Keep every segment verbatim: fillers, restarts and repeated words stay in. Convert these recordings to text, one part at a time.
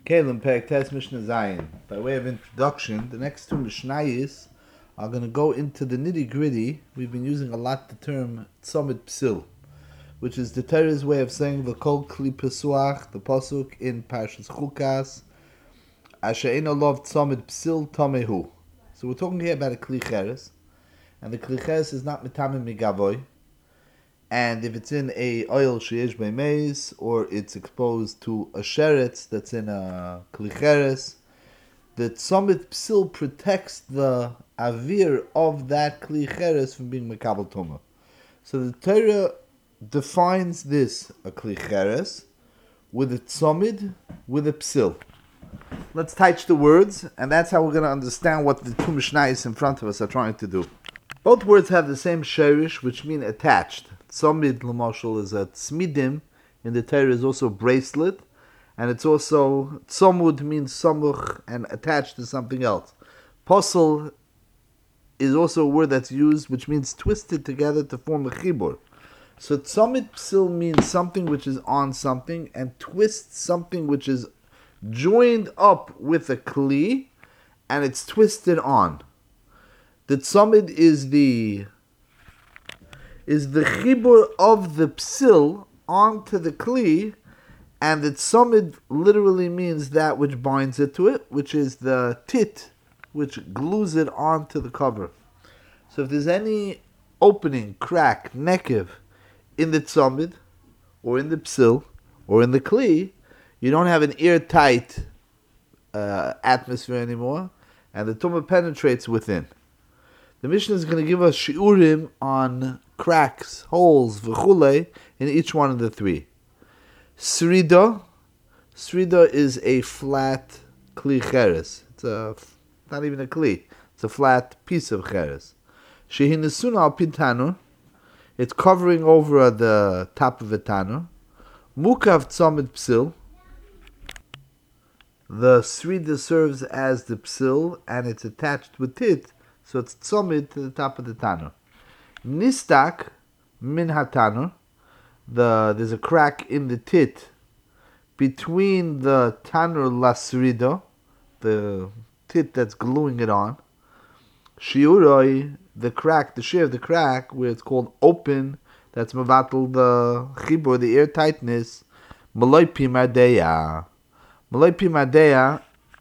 Kalim Perek Tes Mishnah Zayin. By way of introduction, the next two Mishnayos are going to go into the nitty gritty. We've been using a lot the term Tzomit Psil, which is the Torah's way of saying the Kol Kli Pesuach, the pasuk in Parshas Chukas, Asher Eino Lov Tzomit Psil Tomehu. So we're talking here about a Kli Cheres, and the Kli Cheres is not Mitamim Migavoy. And if it's in a oil sheyesh b'meis, or it's exposed to a sheretz that's in a klicheres, the tzomit psil protects the avir of that klicheres from being mekabel tuma. So the Torah defines this a klicheres with a tzomid with a psil. Let's touch the words, and that's how we're going to understand what the two mishnayos in front of us are trying to do. Both words have the same sherish, which mean attached. Tzomid, l'mashal, is a tzmidim. In the Torah is also bracelet, and it's also tzomud means samuch and attached to something else. Posel is also a word that's used, which means twisted together to form a chibur. So tzomid psil means something which is on something, and twists something which is joined up with a kli, and it's twisted on. The tzomid is the is the chibur of the psil onto the kli, and the tzomid literally means that which binds it to it, which is the tit, which glues it onto the cover. So if there's any opening, crack, nekev in the tzomid, or in the psil, or in the kli, you don't have an airtight uh, atmosphere anymore, and the tumah penetrates within. The Mishnah is going to give us shiurim on cracks, holes, v'chule, in each one of the three. Srida. Srida is a flat kli cheres. It's a, not even a kli. It's a flat piece of cheres. Shehinesuna al pin tanur. It's covering over the top of a tanur. Mukav tzomid psil. The srida serves as the psil, and it's attached with it, so it's tzomid to the top of the tanur. Nistak min hatanur. The there's a crack in the tit between the tanur lasrida, the tit that's gluing it on. Shiuroi, the crack, the shear of the crack, where it's called open, that's mevatel the chibur, the air tightness. Maloi pimadeya. Maloi pimadeya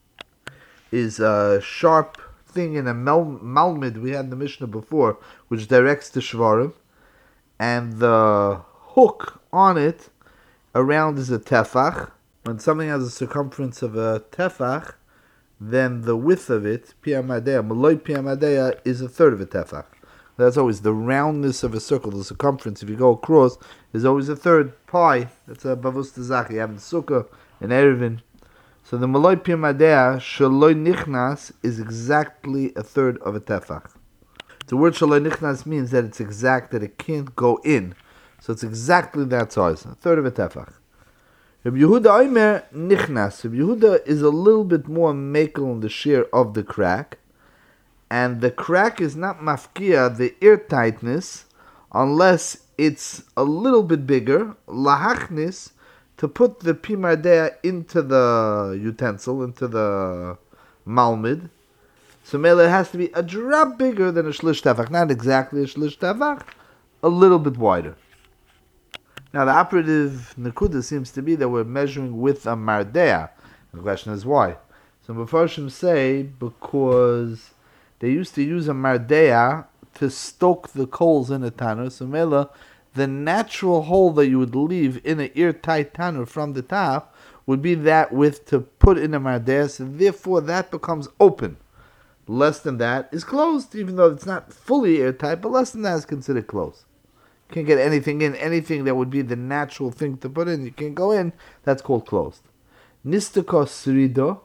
is a sharp thing in a mal- malmid we had in the Mishnah before, which directs to shvarim, and the hook on it around is a tefach. When something has a circumference of a tefach, then the width of it, piamadeya, maloi piamadeya, is a third of a tefach. That's always the roundness of a circle, the circumference, if you go across, is always a third pi. That's a bavus tezach. You have the sukkah, an erevin. So the maloi pimadea shaloi nichnas is exactly a third of a tefach. The word shaloi nichnas means that it's exact, that it can't go in. So it's exactly that size, a third of a tefach. Rabbi Yehuda Omer nichnas. Rabbi Yehuda is a little bit more makel in the shear of the crack, and the crack is not mafkia, the airtightness, unless it's a little bit bigger, lahachnis, to put the pimadea into the utensil, into the malmid. So mele has to be a drop bigger than a shlish tefach. Not exactly a shlish tefach, a little bit wider. Now the operative nekuda seems to be that we're measuring with a mardea. The question is why. So Mefarshim say because they used to use a mardea to stoke the coals in a tanur. So mele, the natural hole that you would leave in an airtight tanur from the top would be that width to put in a mardea, so therefore that becomes open. Less than that is closed, even though it's not fully airtight, but less than that is considered closed. You can't get anything in, anything that would be the natural thing to put in, you can't go in, that's called closed. Nistako srido,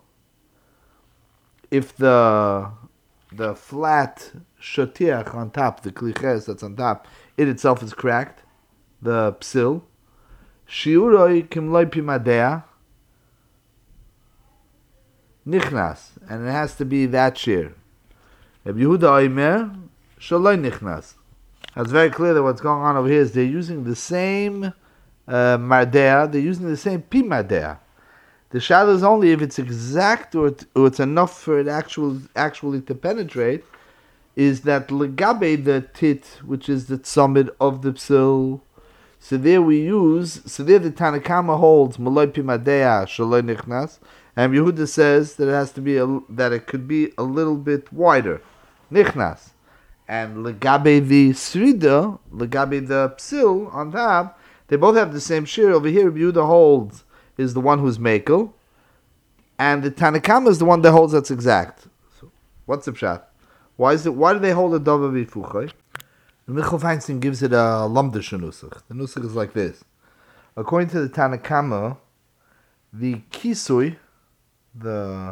if the the flat shatiach on top, the kliches that's on top, it itself is cracked, the psil. Shiuroi kimloi pimadea nichnas, and it has to be that shear. Rabbi Yehuda Omer shaloi nichnas. It's very clear that what's going on over here is they're using the same uh, mardea, they're using the same pimadea. The shadow is only if it's exact or, it, or it's enough for it actual, actually to penetrate, is that legabe the tit, which is the summit of the psil. So there we use, so there the Tanakama holds Malay Pimadea Shaloi Nichnas, and Yehuda says that it has to be, a, that it could be a little bit wider. Nichnas. And legabe the srida, legabe the psil on top, they both have the same shir. Over here, Yehuda holds is the one who's makel, and the Tanakama is the one that holds that's exact. So, what's the pshat? Why is it? Why do they hold a davar bifuchay? Michal Feinstein gives it a lamdish nusach. The nusach is like this. According to the Tanakama, the kisui, the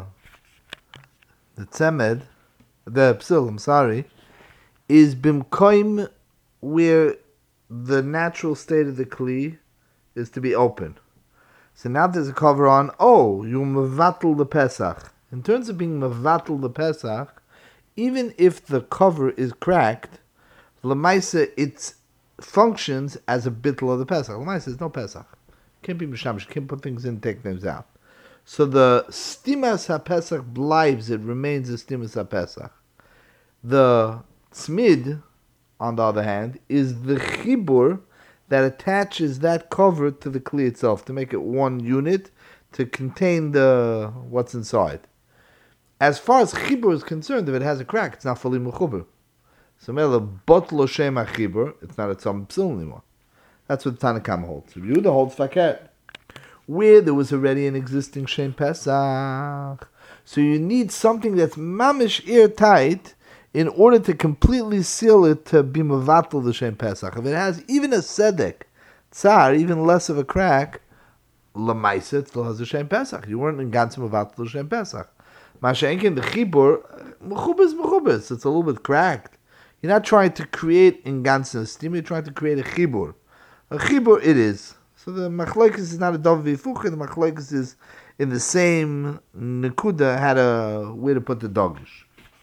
the tzemed, the psil, I'm sorry, is bimkoim where the natural state of the kli is to be open. So now there's a cover on, oh, you mevatel the Pesach. In terms of being mevatel the Pesach, even if the cover is cracked, Lamaisa, it functions as a bittul of the Pesach. Lamaisa is no Pesach. Can't be mishamish. Can't put things in, take things out. So the stimas ha-Pesach blives. It remains a stimas ha-Pesach. The tzmid, on the other hand, is the chibur that attaches that cover to the kli itself to make it one unit to contain the what's inside. As far as chibur is concerned, if it has a crack, it's not fully mechuber. So mele botlo shem achibur, it's not a tzam psil anymore. That's what Tanakam holds. Yehuda holds faket, where there was already an existing shem pesach. So you need something that's mamish airtight in order to completely seal it to be mevatel the shem pesach. If it has even a sedek, tsar, even less of a crack, lemaisa it still has a shem pesach. You weren't in ganzim mevatel the shem pesach. Mashenkin the chibur, mechubas mechubas. It's a little bit cracked. You're not trying to create in ganzim steam. You're trying to create a chibur. A chibur it is. So the machlokes is not a dov v'fuch. The machlokes is in the same nekuda had a way to put the dogish.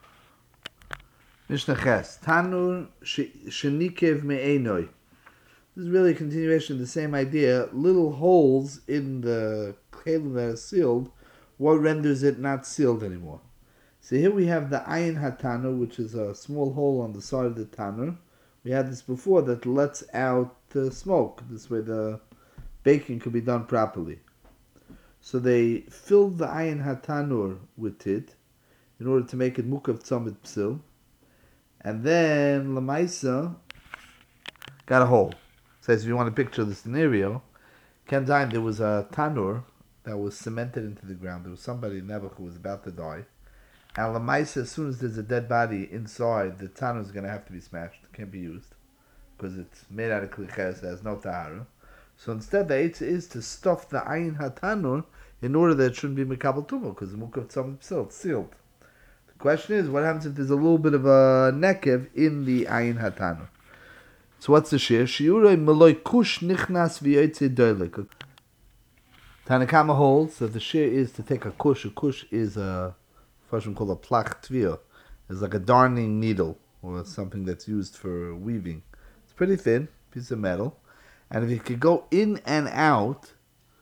Mishnah Ches Tanur shenikev me'enoi. This is really a continuation of the same idea. Little holes in the kelim that are sealed. What renders it not sealed anymore? So here we have the ayin hatanu, which is a small hole on the side of the tanur. We had this before that lets out the smoke. This way the baking could be done properly. So they filled the ayin hatanur with it in order to make it mukav tzamid psil. And then Lamaisa got a hole. Says if you want to picture the scenario, Ken time there was a tanur that was cemented into the ground. There was somebody in Nebuch who was about to die. And Lamaisa, as soon as there's a dead body inside, the tanur is going to have to be smashed. It can't be used. Because it's made out of kliches, it has no tahara. So instead the eitzah is to stuff the ayin hatanur in order that it shouldn't be mekabel tumah, because the mukav tzamid psil, it's sealed. The question is, what happens if there's a little bit of a nekev in the ayin hatanur? So what's the shir? Shiurei meloi kush nichnas v'yotze doilik. Tanakama holds that the shir is to take a kush. A kush is a fashion called a plach tvir. It's like a darning needle or something that's used for weaving. It's pretty thin, piece of metal. And if it could go in and out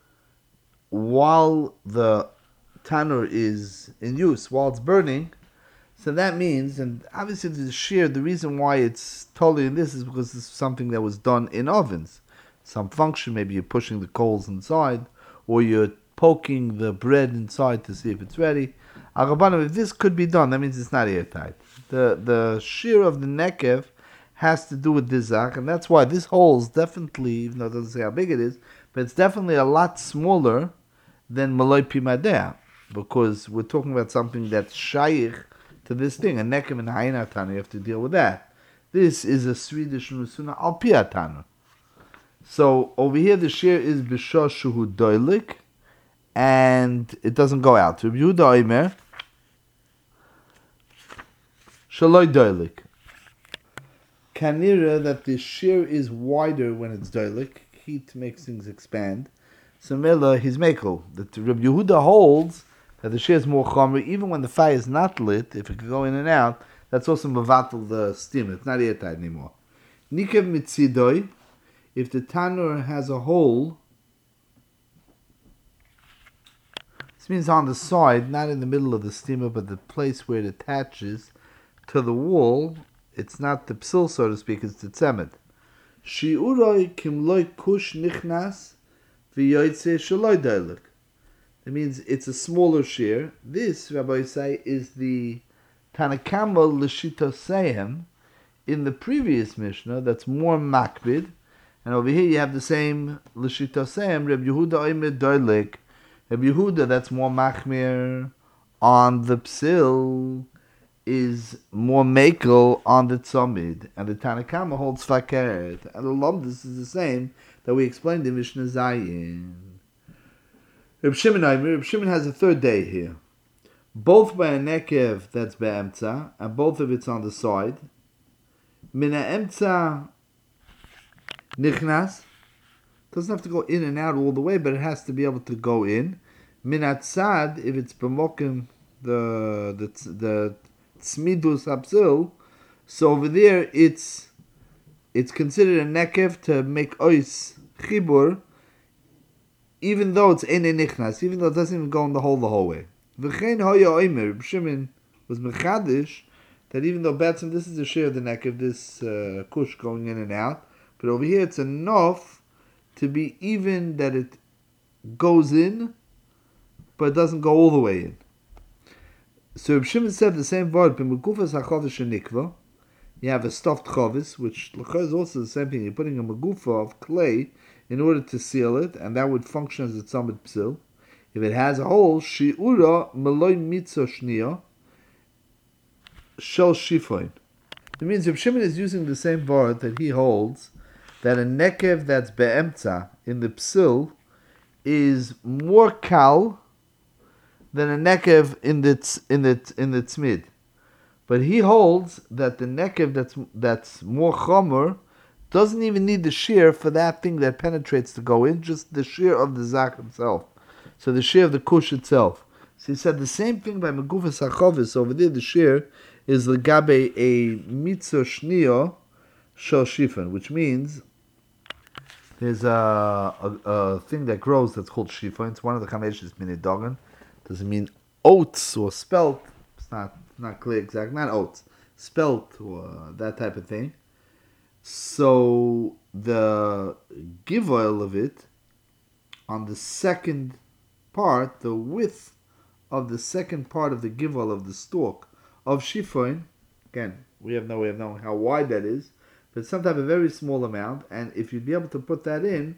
while the tanur is in use, while it's burning, so that means, and obviously the shear, the reason why it's totally in this is because it's something that was done in ovens. Some function, maybe you're pushing the coals inside, or you're poking the bread inside to see if it's ready. Agabana, if this could be done, that means it's not airtight. The the shear of the nekev has to do with this zach, and that's why this hole is definitely, even though it doesn't say how big it is, but it's definitely a lot smaller than maloi pimadea, because we're talking about something that's shaykh to this thing. A nekev and ayin hatana, you have to deal with that. This is a Swedish nusuna al pi hatana. So over here the shear is b'shah shuhu doilik, and it doesn't go out. Rabbi Yehuda Omer shaloi doilik. Kanira that the shear is wider when it's doilik. Heat makes things expand. So Mela he's mekel. That Rabbi Yehuda holds that the shear is more chomer even when the fire is not lit. If it can go in and out, that's also mevatel the steam. It's not airtight anymore. Nikev mitzidoi. If the tanur has a hole means on the side, not in the middle of the steamer, but the place where it attaches to the wall. It's not the psil, so to speak, it's the tzemet. Shi'uroi kimloi kush nichnas v'yoytze shaloi dailik. That means it's a smaller shear. This, Rabbi say, is the Tanakama l'shitoseihem in the previous Mishnah that's more makbid. And over here you have the same l'shitoseihem, Reb Yehuda oimed dailik. Reb Yehuda, that's more machmir on the psil, is more makel on the tzomid, and the Tanakama holds fakeret, and the lomdus is the same that we explained in Mishnah Zayin. Reb Shimon Aimer, Reb Shimon has a third day here, both by a nekev that's be'emtza, and both of it's on the side. Mina emtza nichnas, doesn't have to go in and out all the way, but it has to be able to go in. Mina tzad, if it's b'mokim the the the Tzmidus Abzil, so over there it's it's considered a nekev to make ois chibur, even though it's in a nichnas, even though it doesn't even go in the hole the whole way. V'chein hoya oimer, Shimon was mechadish that even though batzim, this is the share of the nekev, this uh, kush going in and out, but over here it's enough to be even that it goes in, but it doesn't go all the way in. So Reb Shimon said the same word, b'megufas hachovish shenikva. You have a stuffed chovis, which is also the same thing. You're putting a megufa of clay in order to seal it, and that would function as a tzamid psil. If it has a hole, shi'ura meloi mitzah shniya shel shifoin. It means Reb Shimon is using the same word that he holds, that a nekev that's be'emtza in the psil is more kal than a nekev in the tz, in the in the tzmid, but he holds that the nekev that's that's more chomer doesn't even need the shear for that thing that penetrates to go in, just the shear of the zak himself. So the shear of the kush itself. So he said the same thing by megufas hachovis. Over there, the shear is legabe a mitzvah shniya shel shifon, which means there's a, a a thing that grows that's called shifon. It's one of the chameshes minidogan. Doesn't mean oats or spelt. It's not not clear exact. Not oats, spelt or that type of thing. So the give oil of it on the second part, the width of the second part of the give oil of the stalk of shifon. Again, we have no way of knowing how wide that is, but sometimes a very small amount. And if you'd be able to put that in,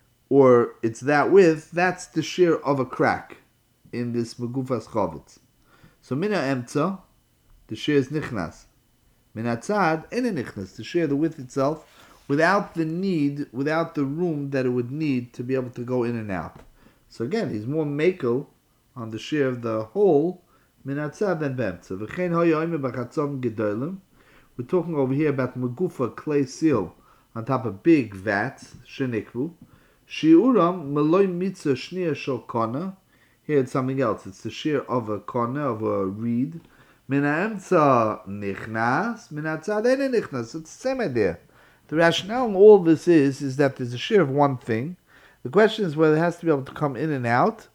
or it's that width, that's the shear of a crack in this megufas chavitz. So mina emtza, the shear is nichnas. Mina tzad, ene nichnas, the shear, the width itself, without the need, without the room that it would need to be able to go in and out. So again, he's more makel on the shear of the hole, mina tzad than b'emtza. V'chein hoya oime b'chatzom gedolim. We're talking over here about megufa, clay seal, on top of big vats, shenikvu. Shiuram meloi mitzah shniya shel kona. Here it's something else. It's the shear of a corner, of a reed. Mina emtza nichnas, mina tzad ene nichnas. It's the same idea. The rationale in all this is, is that there's a shear of one thing. The question is whether it has to be able to come in and out,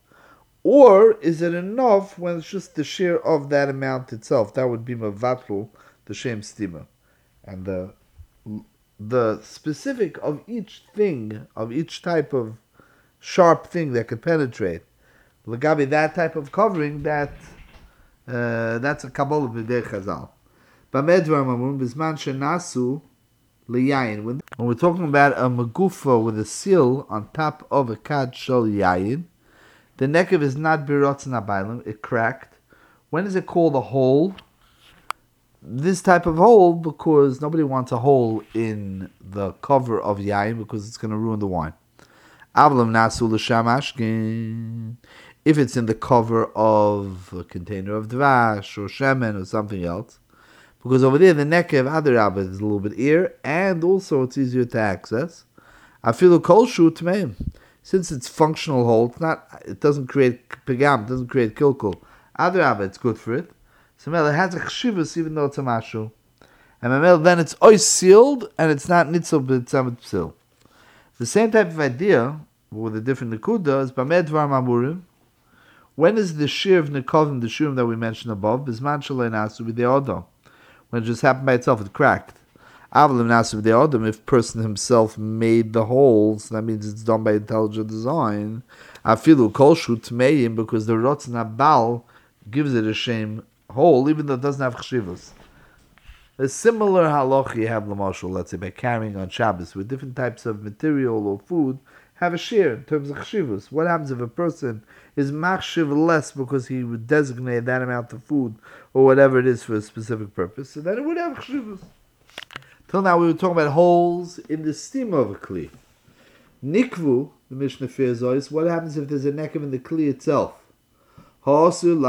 or is it enough when it's just the shear of that amount itself? That would be mavatlu, the shem stima. And the the specific of each thing, of each type of sharp thing that could penetrate, Lagabi, that type of covering, that uh, that's a kabbalah b'dei chazal. B'medvar mamun b'zman shenasu liyayin. When we're talking about a megufa with a seal on top of a kad shel yayin, the nekev is not birotz nabaylim, it cracked. When is it called a hole? This type of hole, because nobody wants a hole in the cover of yayin because it's going to ruin the wine. Avlam nasu l'sham ashkin. If it's in the cover of a container of dvash or shemen or something else, because over there the nekev adarabah is a little bit ear, and also it's easier to access. Afilu kol shu tmeim, since it's functional hole, it's not, it doesn't create pegam, it doesn't create kilkul. Adarabah, it's good for it. So it has a chshivus even though it's a mashu, and then it's ois sealed and it's not nitzel b'tzamet psil. The same type of idea with a different nekuda is b'med dvar mamurim. When is the shir of Nekovim, the shurim that we mentioned above? Bisman shalei nasu b'de'odom. When it just happened by itself, it cracked. Avlim nasu b'de'odom, if person himself made the holes, that means it's done by intelligent design. Afilu kol shu tmeim, because the rotzen habal gives it a shame hole, even though it doesn't have chshivus. A similar halach you have, l'mashal, let's say, by carrying on Shabbos, with different types of material or food, have a share in terms of chshivus. What happens if a person is machshiv less because he would designate that amount of food or whatever it is for a specific purpose, so then it would have chshivus. Till now we were talking about holes in the stem of a kli. Nikvu, the Mishnah fears is, what happens if there's a nekev in the kli itself? What's called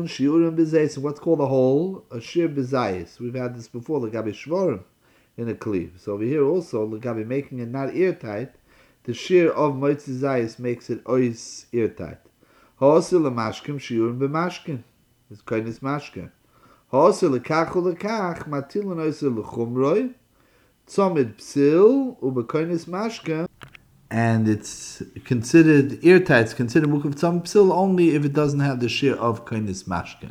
a hole? A shir bezayis. We've had this before, l'gabi shvorim in a kli. So over here also, l'gabi making it not airtight, the shir of moitzi zayis makes it ois airtight. Ha'asu l'mashkim shiurim b'mashkim. It's kindness mashkim. Ha'asu l'kach u'l'kach matilin oisu l'chumroi tzomid psil u'b'kindness mashkim. And it's considered airtight, it's considered mukav tzom psil only if it doesn't have the shir of kindness mashke.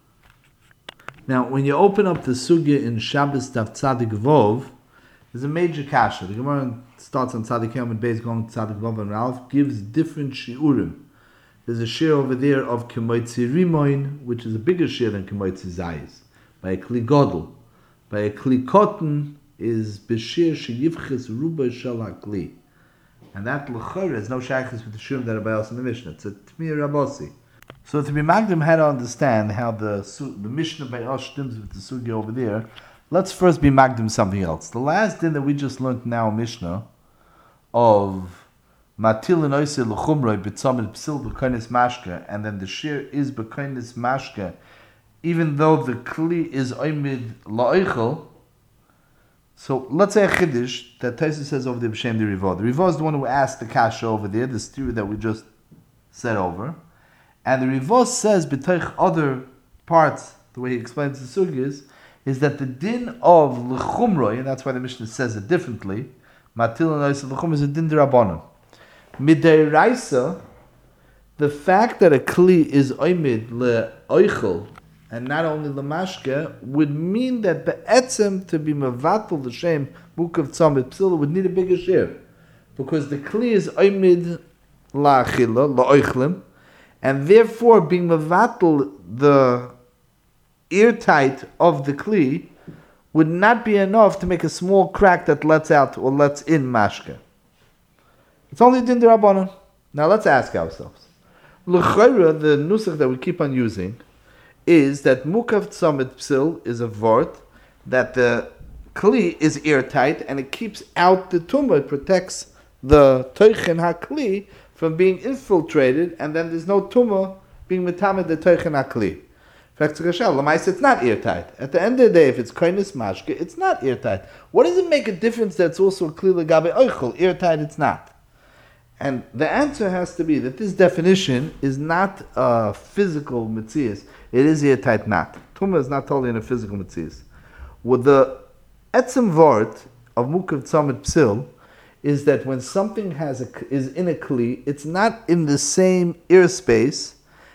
Now, when you open up the sugya in Shabbos Daf Tzadik Vov, there's a major kasha. The Gemara starts on Tzadik Yom and Beis going to Tzadik Vov and Ralph, gives different shiurim. There's a shir over there of Kemoitzi Rimoin, which is a bigger shir than Kemoitzi Zayis, by a Kli Godel. By a Kli Kotten is Beshir Sheyivches Ruba Shel HaKli. And that l'chor is no shaykhis with the shurim that are by us in the Mishnah. It's a Tmir Rabosi. So to be magdim had to understand how the the Mishnah by us stems with the sugi over there. Let's first be magdim something else. The last din that we just learned now Mishnah of matil and oisel l'chumroi b'tzamid psil b'kainis mashke, and then the shir is b'kainis mashke, even though the kli is oimid la'oichel. So let's say a chiddush that Taisa says over the B'Shem the Rivah. The Rivah is the one who asked the kasha over there, the theory that we just said over. And the Rivah says, b'toich other parts, the way he explains the sugis, is that the din of l'chumroi, and that's why the Mishnah says it differently, matil and oisel l'chum is a din d'rabbanan. Midei raisa, the fact that a kli is oimid le'oichel, and not only the mashke, would mean that be'etzem to be mevatel the shem mukav tzamid psila would need a bigger share, because the kli is oimid la'achila la'oichlim, and therefore being mevatel the airtight of the kli would not be enough to make a small crack that lets out or lets in mashke. It's only din d'rabbanan. Now let's ask ourselves. L'chayra, the nusach that we keep on using, is that mukav tzamid psil is a vort, that the kli is airtight and it keeps out the tumah, it protects the toichen hakli from being infiltrated, and then there's no tumah being metamed the toichen hakli. It's not airtight. At the end of the day, if it's kindness mashke, it's not airtight. What does it make a difference that it's also a kli legabe oichel? Airtight, it's not. And the answer has to be that this definition is not a physical metzias. It is airtight not. Tumah is not totally in a physical metzias. With the etzem vort of mukav tzamid psil is that when something has a, is in a kli, it's not in the same airspace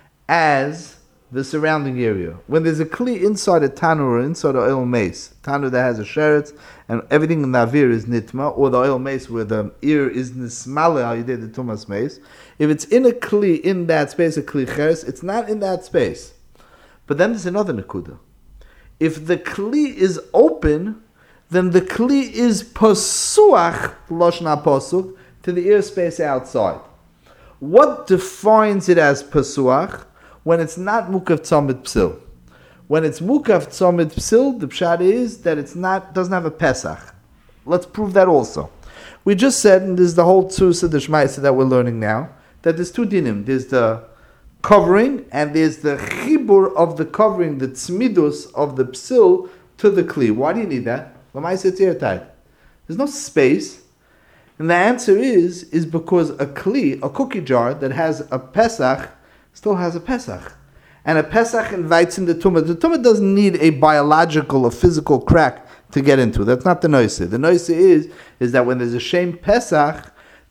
as the surrounding area. When there's a kli inside a tanur or inside an oil mace, tanur that has a sheretz and everything in the avir is nitma, or the oil mace where the ear is nismale, how you did the tumas mace, if it's in a kli in that space, a kli cheres, it's not in that space. But then there's another nekuda. If the kli is open, then the kli is pasuach, loshna pasuk, to the airspace outside. What defines it as pasuach? When it's not mukav tzamid psil. When it's mukav tzamid psil, the pshat is that it's not doesn't have a pesach. Let's prove that also. We just said, and this is the whole tzusa the shmaisa that we're learning now, that there's two dinim. There's the covering and there's the chibur of the covering, the tzmidus of the psil to the kli. Why do you need that? L'maisa it's airtight. There's no space. And the answer is, is because a kli, a cookie jar that has a pesach, still has a Pesach. And a Pesach invites in the Tumah. The Tumah doesn't need a biological or physical crack to get into. That's not the noise. The noise is, is that when there's a Shem Pesach,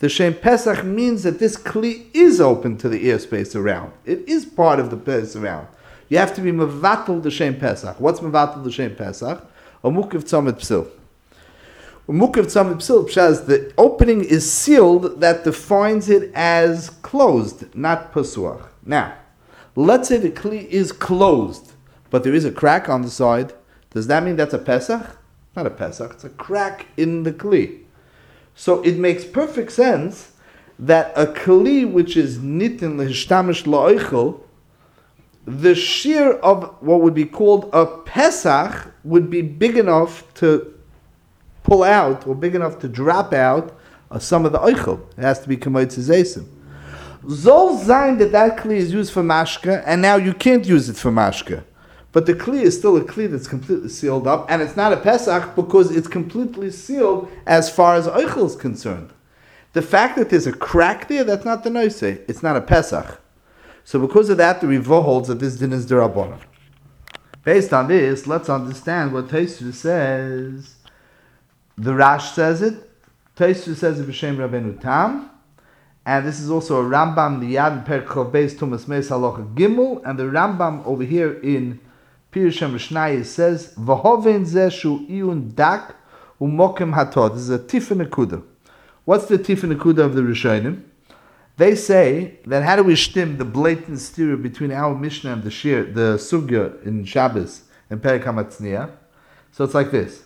the Shem Pesach means that this Kli is open to the airspace around. It is part of the place around. You have to be Mevatel the Shem Pesach. What's Mevatel the Shem Pesach? A Mukiv Tzamid Psil. Mukiv Tzamid Psil says the opening is sealed that defines it as closed, not Pasuach. Now, let's say the Kli is closed, but there is a crack on the side. Does that mean that's a Pesach? Not a Pesach, it's a crack in the Kli. So it makes perfect sense that a Kli which is nitin lehishtamish la'oichel, the shear of what would be called a Pesach would be big enough to pull out, or big enough to drop out uh, some of the oichel. It has to be kamoitz zesim. Zol zayin that that Kli is used for mashka, and now you can't use it for mashka. But the Kli is still a Kli that's completely sealed up, and it's not a Pesach because it's completely sealed as far as Eichel is concerned. The fact that there's a crack there, that's not the Noise. It's not a Pesach. So because of that, the Rivo holds that this din is D'Rabbanan. Based on this, let's understand what Tosfos says. The Rash says it. Tosfos says it b'Shem Rabbeinu Tam. And this is also a Rambam, the Yad Per Chov Beis Tumas Meis Halacha Gimel, and the Rambam over here in Pirush Mishnayos says, "V'hoven zeh shu iyun dak u'mokem hatod." This is a tifin nekuda. What's the tifin nekuda of the Rishonim? They say that how do we shtim the blatant stereo between our Mishnah and the Shir, the Sugya in Shabbos and Perek HaMatzniah? So it's like this: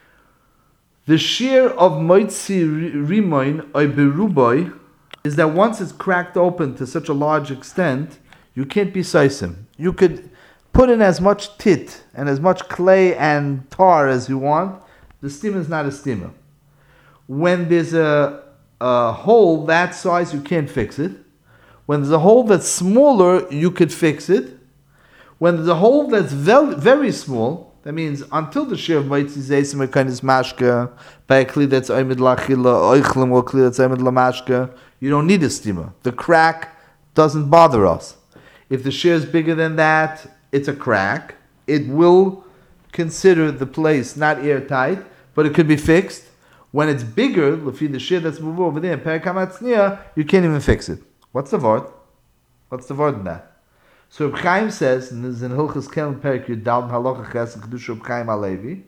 the shear of Moitzi Rimoin or Beruboy is that once it's cracked open to such a large extent, you can't be seisim. You could put in as much tit and as much clay and tar as you want. The steamer is not a steamer. When there's a, a hole that size, you can't fix it. When there's a hole that's smaller, you could fix it. When there's a hole that's very, very small, that means until the shear of Moitzi Zeisim or kind of mashka, by a kli that's oimid lachila, oichlim or kli that's oimid lamashka, you don't need a steamer. The crack doesn't bother us. If the shear is bigger than that, it's a crack. It will consider the place not airtight, but it could be fixed. When it's bigger, the shear that's moved over there in Perek HaMatzniah, you can't even fix it. What's the word? What's the word in that? So Reb Chaim says, and this is in Hilchos Kelen Perek Yudal Halacha Ches and Kedusha Reb Chaim Halevi,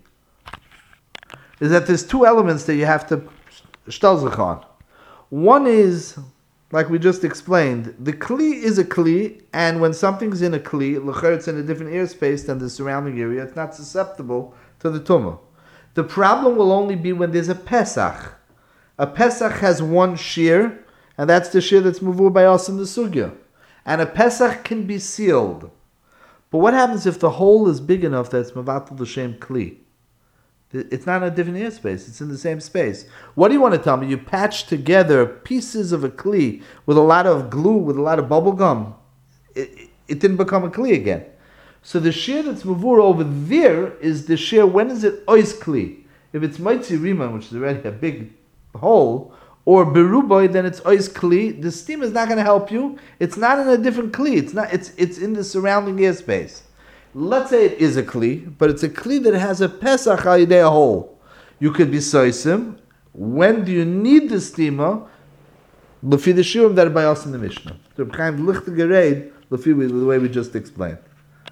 is that there's two elements that you have to shtel zich on. One is, like we just explained, the Kli is a Kli, and when something's in a Kli, l'cher it's in a different airspace than the surrounding area, it's not susceptible to the Tumah. The problem will only be when there's a Pesach. A Pesach has one shear, and that's the shear that's moved by us in the Sugya. And a Pesach can be sealed. But what happens if the hole is big enough that it's Mevatel L'Shem Kli? It's not in a different airspace, it's in the same space. What do you want to tell me? You patch together pieces of a Kli with a lot of glue, with a lot of bubble gum. It, it didn't become a Kli again. So the shear that's Mavur over there is the shear, when is it Ois Kli? If it's Moitzi Riman, which is already a big hole, or Beruboy, then it's Ois Kli. The steam is not going to help you. It's not in a different Kli. It's not. It's it's in the surrounding airspace. Let's say it is a Kli, but it's a Kli that has a Pesach al yidei a hole. You could be soisim. When do you need the steamer? Lefi the shiurim that are by us in the Mishnah. So Chaim lichte gereid, lefi the way we just explained.